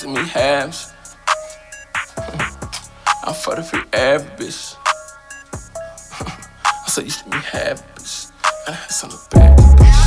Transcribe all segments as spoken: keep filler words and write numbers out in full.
to me halves. I'm for the free average bitch. I'm so used to me half bitch. I had some of the bad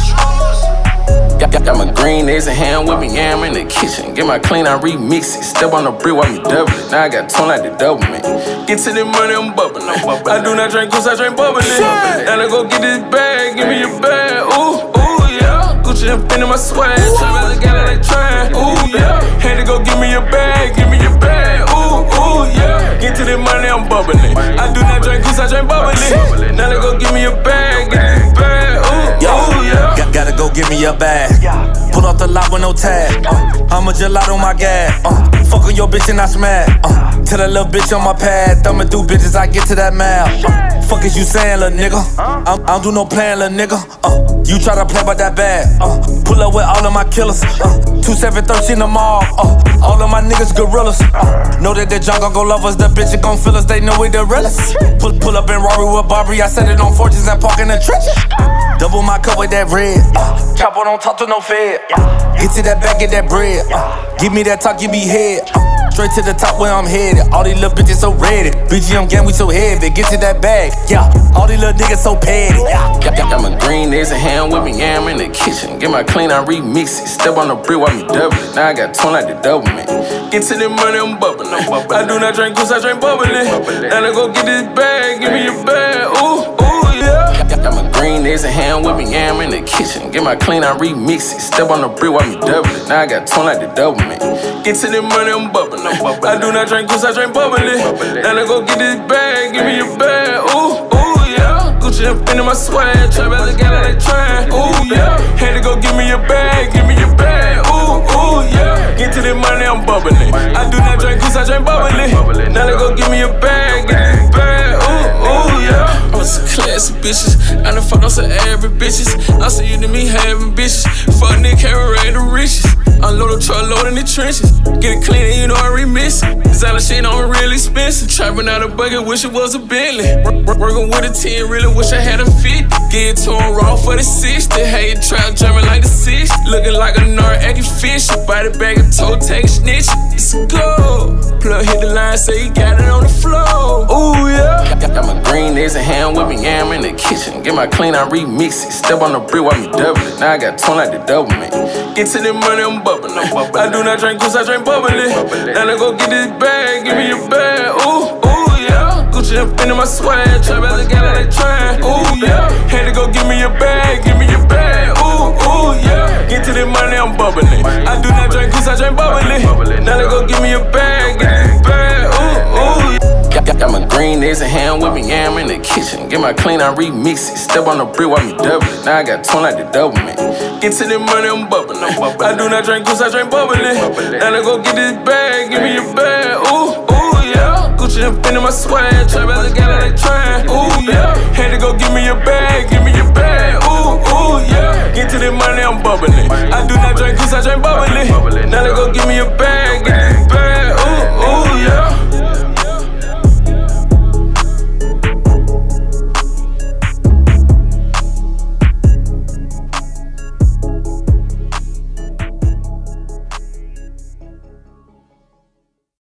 bitch. Got, got, got my green eggs and ham with me, yeah, I'm in the kitchen. Get my clean, I remix it. Step on the brick while me double it. Now I got tone like the double man. Get to the money, I'm bubbling. I do not drink cause I drink bubbling. Now I go get this bag, give me your bag. Ooh, ooh, yeah. Gucci and fin in my swag. Try to get out of train. Ooh, yeah. Had to go give me your bag, give me your bag. Ooh, ooh, yeah. Get to the money, I'm bubbling. I do not drink cause I drink bubbling. Now they go give me a bag, get this bag. Ooh, ooh, yeah. Got, gotta go give me a bag. Pull off the lot with no tag. Uh, I'm a gelato on my gas. Uh, fuck on your bitch and I smash. Uh, tell that little bitch on my pad. Thumbing through bitches, I get to that mail. Uh, fuck is you saying, little nigga? I don't, I don't do no plan, little nigga. Uh, you try to play by that bag. Uh, pull up with all of my killers. Uh, two seven thirteen them all. Uh, all of my niggas gorillas. Uh, know that the jungle gon' love us. The bitch gon' feel us. They know we the realest. Pull, pull up in Rory with Barbie. I set it on fortunes and park in the trenches. Double my cup with that red. Uh, chopper don't talk to no fed. Uh, get to that bag, get that bread. Uh, give me that talk, give me head. Uh, straight to the top where I'm headed. All these little bitches so ready. B G M gang, we so heavy. Get to that bag. Yeah, all these little niggas so petty. Yeah. Got, got, got my green eggs and ham with me, yeah, I'm in the kitchen. Get my clean, I remix it. Step on the brick while me double it. Now I got tone like the double man. Get to the money, I'm bubbling. I do not drink cause I drink bubbling. Now I go get this bag, give me your bag. Ooh, ooh, yeah. Got, got my green eggs and ham with me, yeah, I'm in the kitchen. Get my clean, I remix it. Step on the brick while me double it. Now I got tone like the double man. Get to the money, I'm bubbling. I do not drink cause I drink bubbling. Now I go get this bag, give me your bag. Ooh, ooh, yeah. Gucci and fin in my swag. Try to get out of train. Ooh, yeah. Had to go give me your bag, give me your bag. Ooh, ooh, yeah. Get to the money, I'm bubbling. I do not drink cause I drink bubbling. Now they go give me a bag, get this bag. Ooh, ooh, yeah. I'm some classy bitches. I done fucked on some average bitches. I see you to me having bitches. Fuck nigga, carry the riches. Unload the truck, load in the trenches. Get it clean and you know I remix it. Designer shit on real expensive. Trapping out a bucket, wish it was a Bentley. Working with a ten, really wish I had a fit. Get to him raw for the sixty. Hey, trap jumping like the six. Looking like a nerd acting fish. Body bag and toe take snitch. It's a go. Plug hit the line, say he got it on the floor. Ooh, yeah. Got, got my green eggs and ham with me, yeah, I'm in the kitchen. Get my clean, I remix it. Step on the brick while me double it. Now I got tone like the double man. Get to the money, I'm bubbling. I do not drink cause I drink bubbling. Now I go get this bag, give me your bag. Ooh, ooh, yeah. Gucci and fin in my swag. Try to get out of train. Ooh, yeah. Had to go give me your bag, give me your bag. Ooh, ooh, yeah. Get to the money, I'm bubbling. I do not drink cause I drink bubbling. Now they go give me a bag, get this bag. Ooh, ooh, yeah. Got, got, got my green eggs and ham with me, yeah, I'm in the kitchen. Get my clean, I remix it. Step on the brick while me double it. Now I got tone like the double man. Get to the money, I'm bubbling. I do not drink cause I drink bubbling. Now I go get this bag, give me your bag. Ooh, ooh, yeah. Gucci and fin in my swag. Try to get out of train. Ooh, yeah. Had to go give me your bag, give me your bag. Ooh, ooh, yeah. Get to the money, I'm bubbling. I do not drink cause I drink bubbling. Now they go give me a bag.